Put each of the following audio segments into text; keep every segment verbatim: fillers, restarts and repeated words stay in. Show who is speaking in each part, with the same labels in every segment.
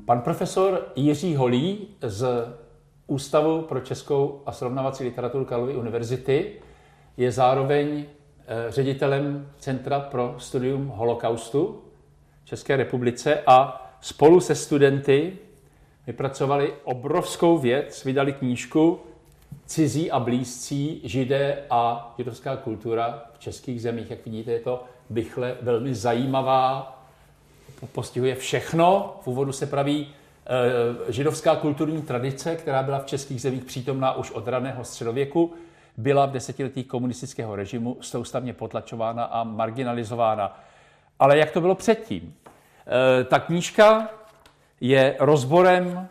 Speaker 1: Pan profesor Jiří Holý z Ústavu pro českou a srovnávací literaturu Karlovy univerzity je zároveň ředitelem Centra pro studium holokaustu v České republice a spolu se studenty vypracovali obrovskou věc, vydali knížku Cizí a blízcí, Židé a židovská kultura v českých zemích. Jak vidíte, je to bychle velmi zajímavá, postihuje všechno. V úvodu se praví e, židovská kulturní tradice, která byla v českých zemích přítomná už od raného středověku, byla v desetiletích komunistického režimu soustavně potlačována a marginalizována. Ale jak to bylo předtím? E, ta knížka je rozborem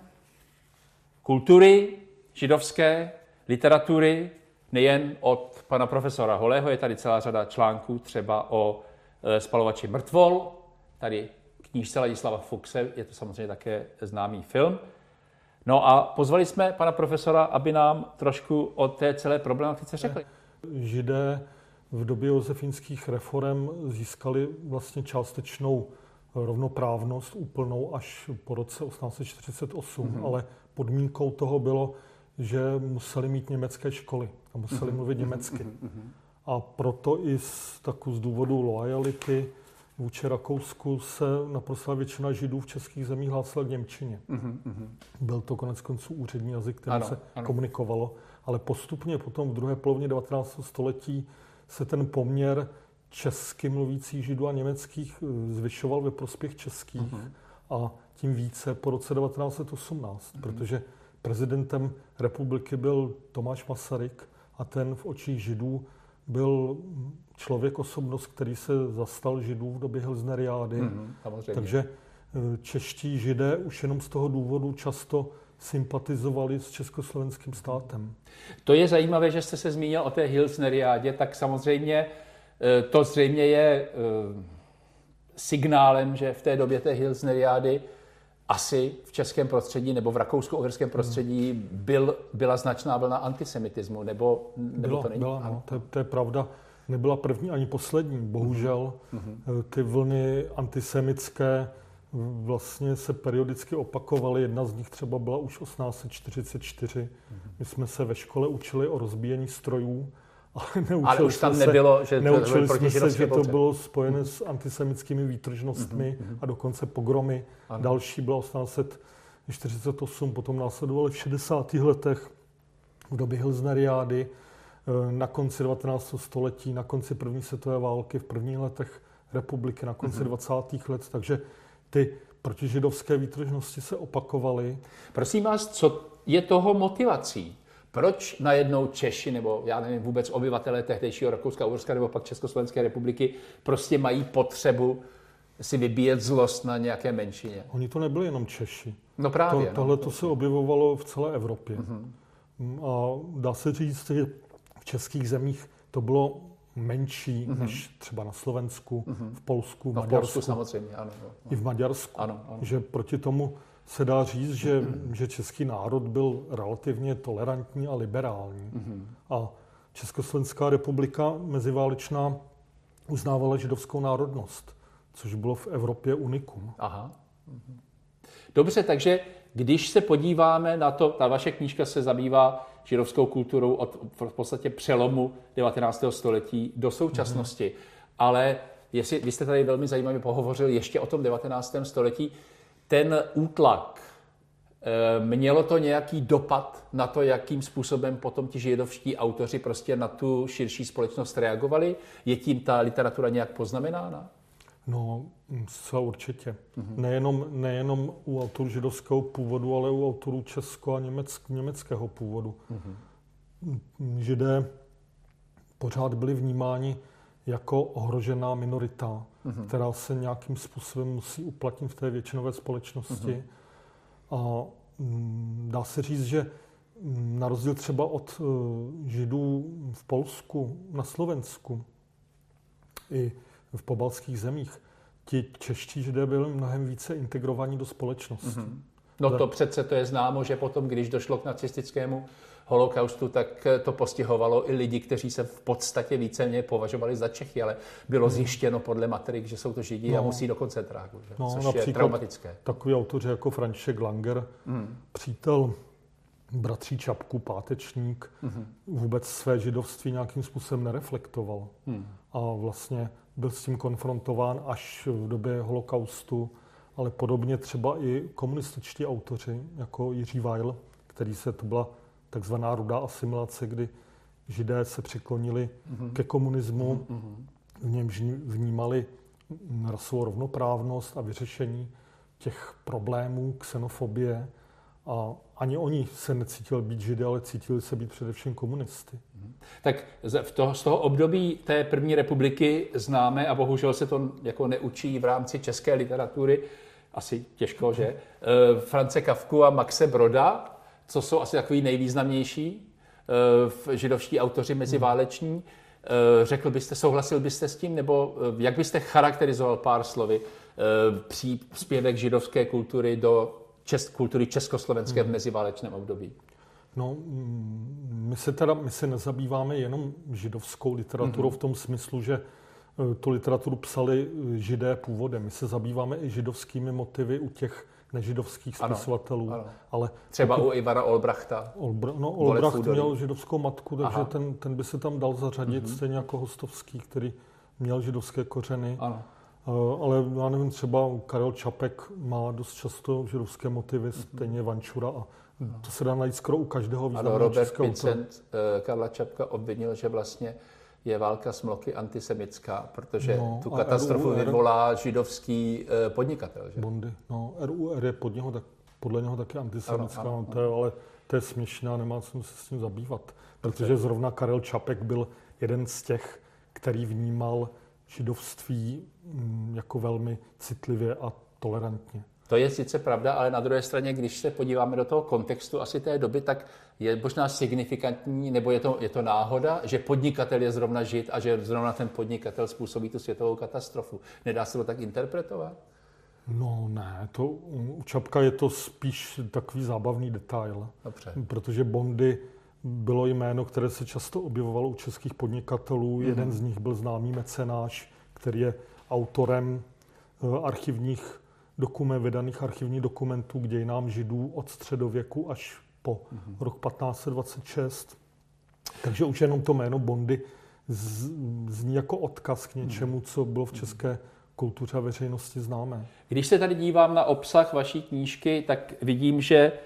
Speaker 1: kultury židovské, literatury, nejen od pana profesora Holého, je tady celá řada článků třeba o e, spalovači mrtvol, tady knížce Ladislava Fuchse, je to samozřejmě také známý film. No a pozvali jsme pana profesora, aby nám trošku o té celé problematice řekli.
Speaker 2: Židé v době josefínských reforem získali vlastně částečnou rovnoprávnost úplnou až po roce osmnáct set čtyřicet osm, mm-hmm. ale podmínkou toho bylo, že museli mít německé školy a museli mm-hmm. mluvit německy. Mm-hmm. A proto i z, taku z důvodu loajality vůči Rakousku se naprosto většina Židů v českých zemích hlásila k němčině. Mm-hmm. Byl to konec konců úřední jazyk, kterým ano, se ano. komunikovalo, ale postupně potom v druhé polovině devatenáctého století se ten poměr česky mluvících Židů a německých zvyšoval ve prospěch českých mm-hmm. a tím více po roce devatenáct set osmnáct, mm-hmm. protože prezidentem republiky byl Tomáš Masaryk a ten v očích Židů byl člověk, osobnost, který se zastal Židů v době Hilsneriády. Mm-hmm, takže čeští Židé už jenom z toho důvodu často sympatizovali s československým státem.
Speaker 1: To je zajímavé, že jste se zmínil o té Hilsneriádě, tak samozřejmě to zřejmě je signálem, že v té době té Hilsneriády asi v českém prostředí nebo v rakousko-uherském prostředí byl, byla značná vlna antisemitismu, nebo, nebo
Speaker 2: byla,
Speaker 1: to není?
Speaker 2: Byla, no, to, to je pravda. Nebyla první ani poslední. Bohužel mm-hmm. ty vlny antisemitské vlastně se periodicky opakovaly. Jedna z nich třeba byla už osmnáct set čtyřicet čtyři. Mm-hmm. My jsme se ve škole učili o rozbíjení strojů, ale neučili
Speaker 1: ale už tam nebylo, že
Speaker 2: to, jsme se, že to bylo spojené mm-hmm. s antisemitskými výtržnostmi mm-hmm. a dokonce pogromy. Ano. Další byla osmnáct set čtyřicet osm, potom následovaly v šedesátých letech v době Hilsneriády, na konci devatenáctého století, na konci první světové války, v prvních letech republiky, na konci mm-hmm. dvacátých let. Takže ty protižidovské výtržnosti se opakovaly.
Speaker 1: Prosím vás, co je toho motivací? Proč najednou Češi, nebo já nevím, vůbec obyvatelé tehdejšího Rakouska, Uherska nebo pak Československé republiky prostě mají potřebu si vybíjet zlost na nějaké menšině?
Speaker 2: Oni to nebyli jenom Češi.
Speaker 1: No právě.
Speaker 2: To, tohle to se objevovalo v celé Evropě. Mm-hmm. A dá se říct, že v českých zemích to bylo menší mm-hmm. než třeba na Slovensku, mm-hmm. v Polsku, v
Speaker 1: no,
Speaker 2: Maďarsku.
Speaker 1: V Polsku samozřejmě, ano. ano.
Speaker 2: I v Maďarsku.
Speaker 1: Ano, ano.
Speaker 2: Že proti tomu se dá říct, že, mm-hmm. že český národ byl relativně tolerantní a liberální. Mm-hmm. A Československá republika meziválečná uznávala židovskou národnost, což bylo v Evropě unikum.
Speaker 1: Aha. Mm-hmm. Dobře, takže když se podíváme na to, ta vaše knížka se zabývá židovskou kulturou od v podstatě přelomu devatenáctého století do současnosti. Mm. Ale jestli, vy jste tady velmi zajímavě pohovořil ještě o tom devatenáctém století. Ten útlak, e, mělo to nějaký dopad na to, jakým způsobem potom ti židovští autoři prostě na tu širší společnost reagovali? Je tím ta literatura nějak poznamenána?
Speaker 2: No, zcela určitě. Mm-hmm. Nejenom, nejenom u autorů židovského původu, ale u autorů česko- a německ, německého původu. Mm-hmm. Židé pořád byli vnímáni jako ohrožená minorita, mm-hmm. která se nějakým způsobem musí uplatnit v té většinové společnosti. Mm-hmm. A m, dá se říct, že na rozdíl třeba od uh, Židů v Polsku, na Slovensku i v pobaltských zemích, ti čeští Židé byli mnohem více integrovaní do společnosti. Mm-hmm.
Speaker 1: No to přece to je známo, že potom, když došlo k nacistickému holokaustu, tak to postihovalo i lidi, kteří se v podstatě víceméně považovali za Čechy, ale bylo zjištěno podle matrik, že jsou to Židi no. a musí do koncentráku, že?
Speaker 2: No,
Speaker 1: což je traumatické.
Speaker 2: Takový autoři jako František Langer, mm. přítel bratří Čapků, pátečník, mm. vůbec své židovství nějakým způsobem nereflektoval. Mm. A vlastně byl s tím konfrontován až v době holokaustu, ale podobně třeba i komunističtí autoři, jako Jiří Weil, který se, to byla takzvaná rudá asimilace, kdy Židé se přiklonili mm-hmm. ke komunismu, mm-hmm. v němž vnímali rasovou rovnoprávnost a vyřešení těch problémů, xenofobie. A ani oni se necítili být Židy, ale cítili se být především komunisty.
Speaker 1: Tak z toho, z toho období té první republiky známe, a bohužel se to jako neučí v rámci české literatury, asi těžko, že? France Kafku a Maxe Broda, co jsou asi takový nejvýznamnější židovští autoři meziváleční. Řekl byste, souhlasil byste s tím, nebo jak byste charakterizoval pár slovy příspěvek židovské kultury do čes, kultury československé v meziválečném období?
Speaker 2: No, my se teda, my se nezabýváme jenom židovskou literaturou mm-hmm. v tom smyslu, že tu literaturu psali Židé původem. My se zabýváme i židovskými motivy u těch nežidovských spisovatelů.
Speaker 1: Ano, ano.
Speaker 2: Ale
Speaker 1: třeba pokud, u Ivana Olbrachta.
Speaker 2: Olbr, no, Olbracht měl židovskou matku, takže ten, ten by se tam dal zařadit, mm-hmm. stejně jako Hostovský, který měl židovské kořeny.
Speaker 1: Ano.
Speaker 2: Ale já nevím, třeba Karel Čapek má dost často židovské motivy, mm-hmm. stejně Vančura, a to se dá najít skoro u každého významného
Speaker 1: Robert
Speaker 2: českého
Speaker 1: Vincent Karla Čapka obvinil, že vlastně je válka smloky antisemitská, protože no, tu katastrofu R U R vyvolá židovský podnikatel. Že?
Speaker 2: Bondy. No, R U R je pod něho, tak, podle něho taky antisemitská, ano, ano, to je, ale to je směšné a nemá co se s tím zabývat. Protože zrovna Karel Čapek byl jeden z těch, který vnímal židovství jako velmi citlivě a tolerantně.
Speaker 1: To je sice pravda, ale na druhé straně, když se podíváme do toho kontextu asi té doby, tak je možná signifikantní, nebo je to, je to náhoda, že podnikatel je zrovna Žid a že zrovna ten podnikatel způsobí tu světovou katastrofu. Nedá se to tak interpretovat?
Speaker 2: No ne, to, u Čapka je to spíš takový zábavný detail.
Speaker 1: Dobře.
Speaker 2: Protože Bondy bylo jméno, které se často objevovalo u českých podnikatelů. Mm-hmm. Jeden z nich byl známý mecenáš, který je autorem archivních dokument, vydaných archivních dokumentů k dějinám Židů od středověku až po mm-hmm. rok patnáct set dvacet šest. Takže už jenom to jméno Bondy z, zní jako odkaz k něčemu, co bylo v české kultuře a veřejnosti známé.
Speaker 1: Když se tady dívám na obsah vaší knížky, tak vidím, že e,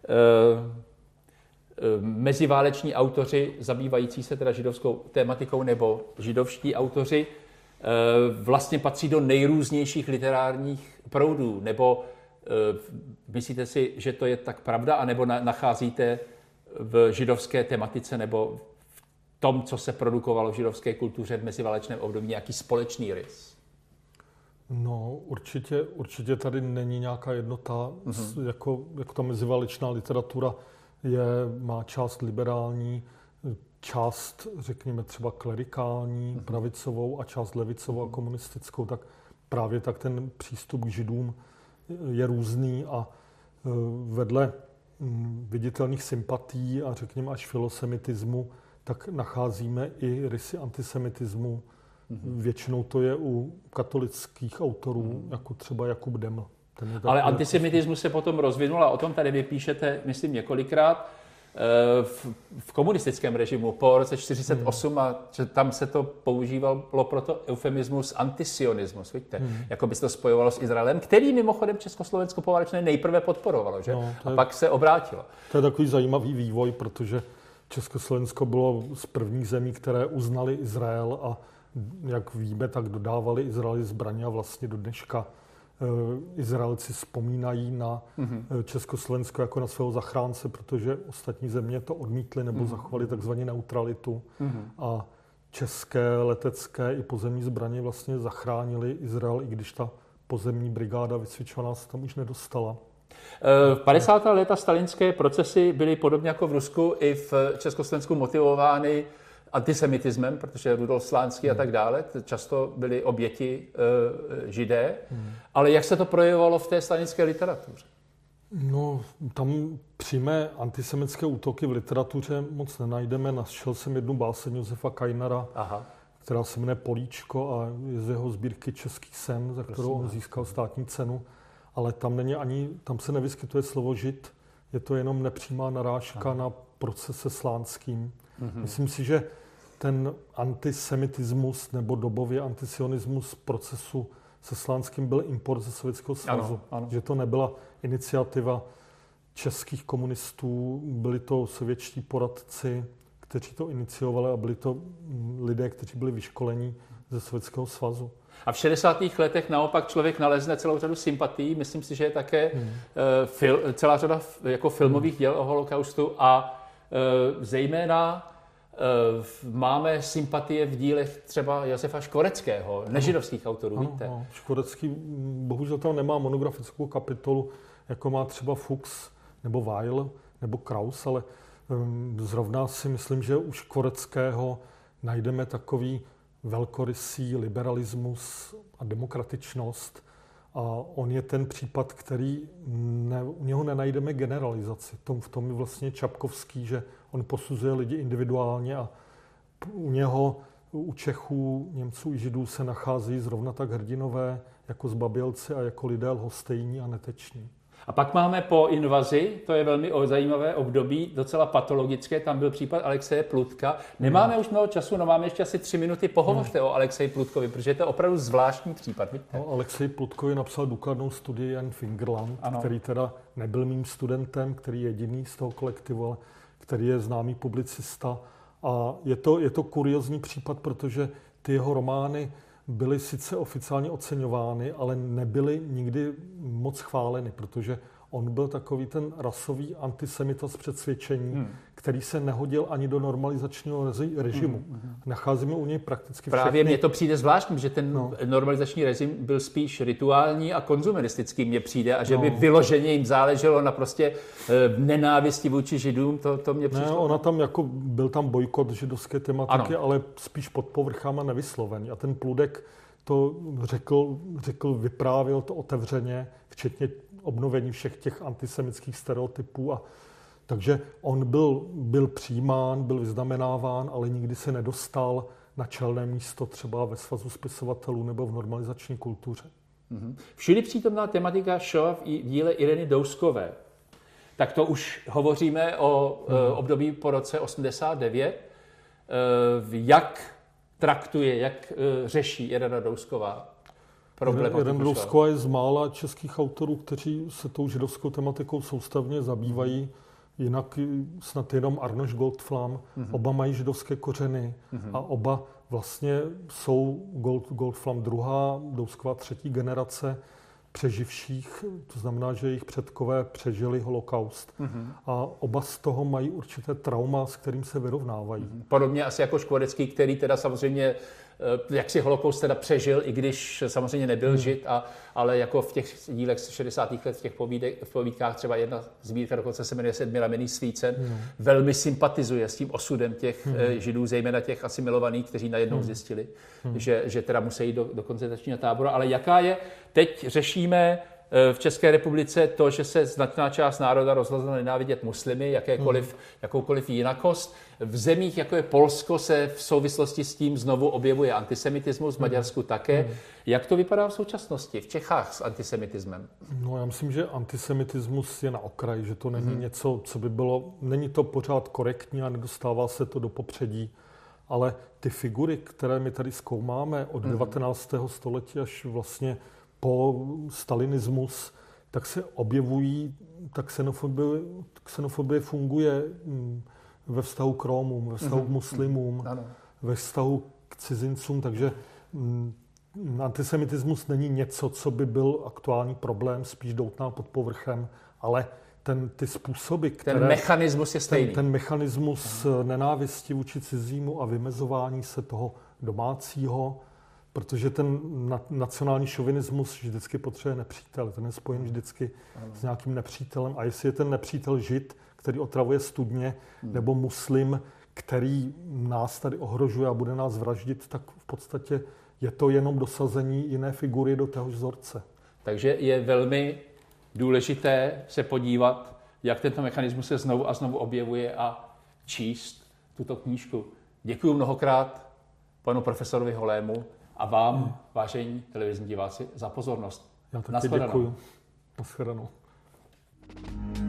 Speaker 1: e, meziváleční autoři zabývající se teda židovskou tématikou nebo židovští autoři vlastně patří do nejrůznějších literárních proudů, nebo myslíte si, že to je tak pravda, anebo nacházíte v židovské tematice nebo v tom, co se produkovalo v židovské kultuře v meziválečném období, nějaký společný rys?
Speaker 2: No, určitě, určitě tady není nějaká jednota, mm-hmm. jako, jako ta meziválečná literatura je, má část liberální, část, řekněme, třeba klerikální, pravicovou a část levicovou a komunistickou, tak právě tak ten přístup k Židům je různý a vedle viditelných sympatií a řekněme až filosemitismu, tak nacházíme i rysy antisemitismu. Mm-hmm. Většinou to je u katolických autorů, mm-hmm. jako třeba Jakub Deml.
Speaker 1: Ale antisemitismus se potom rozvinul a o tom tady vy píšete, myslím, několikrát. V, v komunistickém režimu po roce čtyřicet osm hmm. a tam se to používalo proto eufemismus antisionismus, vidíte, hmm. jako by se to spojovalo s Izraelem, který mimochodem Československo poválečné nejprve podporovalo, že? No, je, a pak se obrátilo.
Speaker 2: To je takový zajímavý vývoj, protože Československo bylo z prvních zemí, které uznali Izrael a jak víme, tak dodávali Izraeli zbraně a vlastně do dneška Izraelci vzpomínají na mm-hmm. Československo jako na svého zachránce, protože ostatní země to odmítly nebo mm-hmm. zachovali takzvaně neutralitu. Mm-hmm. A české letecké i pozemní zbraně vlastně zachránili Izrael, i když ta pozemní brigáda vycvičovaná se tam už nedostala.
Speaker 1: V padesátá léta stalinské procesy byly podobně jako v Rusku i v Československu motivovány antisemitismem, protože Rudolf Slánský hmm. a tak dále, často byli oběti e, židé. Hmm. Ale jak se to projevovalo v té stalinské literatuře?
Speaker 2: No, tam přímé antisemitské útoky v literatuře moc nenajdeme. Našel jsem jednu báseň Josefa Kajnara, Aha. která se jmenuje Políčko a je z jeho sbírky Český sen, za kterou on získal státní cenu. Ale tam není ani, tam se nevyskytuje slovo žid, je to jenom nepřímá narážka Aha. na proces se Slánským. Mm-hmm. Myslím si, že ten antisemitismus nebo dobově antisionismus procesu se Slánským byl import ze Sovětského svazu. Ano, ano. Že to nebyla iniciativa českých komunistů, byli to sovětští poradci, kteří to iniciovali a byli to lidé, kteří byli vyškolení ze Sovětského svazu.
Speaker 1: A v šedesátých letech naopak člověk nalezne celou řadu sympatií. Myslím si, že je také hmm. fil, celá řada jako filmových hmm. děl o holokaustu a zejména máme sympatie v dílech třeba Josefa Škvoreckého, nežidovských autorů, ano, víte?
Speaker 2: Ano. Škvorecký bohužel tam nemá monografickou kapitolu, jako má třeba Fuchs nebo Weil nebo Kraus, ale um, zrovna si myslím, že u Škvoreckého najdeme takový velkorysý liberalismus a demokratičnost. A on je ten případ, který ne, u něho nenajdeme generalizaci. Tom, v tom je vlastně Čapkovský, že on posuzuje lidi individuálně a u něho, u Čechů, Němců i Židů se nachází zrovna tak hrdinové jako zbabělci a jako lidé lhostejní a neteční.
Speaker 1: A pak máme po invazi, to je velmi zajímavé období, docela patologické, tam byl případ Alexeje Plutka. Nemáme hmm. už mnoho času, no máme ještě asi tři minuty, pohovořte hmm. o Alexeji Plutkovi, protože je to opravdu zvláštní případ.
Speaker 2: No, Alexej Plutkovi napsal důkladnou studii Jan Fingerland, ano. který teda nebyl mým studentem, který je jediný z toho kolektivu, ale který je známý publicista. A je to, je to kuriózní případ, protože ty jeho romány byly sice oficiálně oceňovány, ale nebyly nikdy moc chváleny, protože on byl takový ten rasový antisemita z přesvědčení, hmm. který se nehodil ani do normalizačního režimu. Hmm. Nacházíme u něj prakticky
Speaker 1: Právě
Speaker 2: všechny...
Speaker 1: mně to přijde zvláštní, že ten no. normalizační režim byl spíš rituální a konzumeristický, mně přijde, a že no. by vyloženě jim záleželo na prostě nenávisti vůči židům, to, to mě přišlo.
Speaker 2: Ne, ona tam jako, byl tam bojkot židovské tematiky, ano. ale spíš pod povrchama nevyslovený. A ten Pludek to řekl, řekl, vyprávěl to otevřeně, včetně obnovení všech těch antisemických stereotypů. A takže on byl, byl přijímán, byl vyznamenáván, ale nikdy se nedostal na čelné místo třeba ve Svazu spisovatelů nebo v normalizační kultuře.
Speaker 1: Mm-hmm. Všudy přítomná tematika shoah v díle Ireny Douskové. Tak to už hovoříme o mm. uh, období po roce osmdesát devět. Uh, jak traktuje, jak uh, řeší Irena Dousková problematiku?
Speaker 2: Irena Dousková je z mála českých autorů, kteří se tou židovskou tematikou soustavně zabývají. Mm. Jinak snad jenom Arnoš Goldflam. Mm-hmm. Oba mají židovské kořeny mm-hmm. a oba vlastně jsou Gold, Goldflam druhá, Dousková třetí generace přeživších. To znamená, že jejich předkové přežili holokaust. Mm-hmm. A oba z toho mají určité trauma, s kterým se vyrovnávají. Mm-hmm.
Speaker 1: Podobně asi jako Škvorecký, který teda samozřejmě jak si holokaust teda přežil, i když samozřejmě nebyl hmm. žid, a, ale jako v těch dílech z šedesátých let, v těch povídek, v povídkách, třeba jedna sbírka dokonce se jmenuje Sedmi ramenných svícen, hmm. velmi sympatizuje s tím osudem těch hmm. židů, zejména těch asimilovaných, kteří najednou hmm. zjistili, hmm. že, že teda musí do, do koncentračního tábora. Ale jaká je, teď řešíme v České republice to, že se značná část národa rozhodla nenávidět muslimy, jakékoliv, hmm. jakoukoliv jinakost. V zemích, jako je Polsko, se v souvislosti s tím znovu objevuje antisemitismus, v Maďarsku také. Hmm. Jak to vypadá v současnosti, v Čechách s antisemitismem?
Speaker 2: No, já myslím, že antisemitismus je na okraji, že to není hmm. něco, co by bylo, není to pořád korektní a nedostává se to do popředí. Ale ty figury, které my tady zkoumáme od hmm. devatenáctého století až vlastně po stalinismus, tak se objevují, tak xenofobie, xenofobie funguje ve vztahu k Rómům, ve vztahu mm-hmm. k muslimům, ano. ve vztahu k cizincům, takže mm, antisemitismus není něco, co by byl aktuální problém, spíš doutná pod povrchem, ale ten, ty způsoby, které...
Speaker 1: Ten mechanismus je stejný.
Speaker 2: Ten, ten mechanismus Aha. nenávisti vůči cizímu a vymezování se toho domácího, protože ten nacionální šovinismus vždycky potřebuje nepřítel. Ten je spojen vždycky ano. s nějakým nepřítelem. A jestli je ten nepřítel žid, který otravuje studně, hmm. nebo muslim, který nás tady ohrožuje a bude nás vraždit, tak v podstatě je to jenom dosazení jiné figury do téhož vzorce.
Speaker 1: Takže je velmi důležité se podívat, jak tento mechanismus se znovu a znovu objevuje a číst tuto knížku. Děkuji mnohokrát panu profesorovi Holému a vám, hmm. vážení televizní diváci, za pozornost.
Speaker 2: Já taky děkuji. Naschledanou.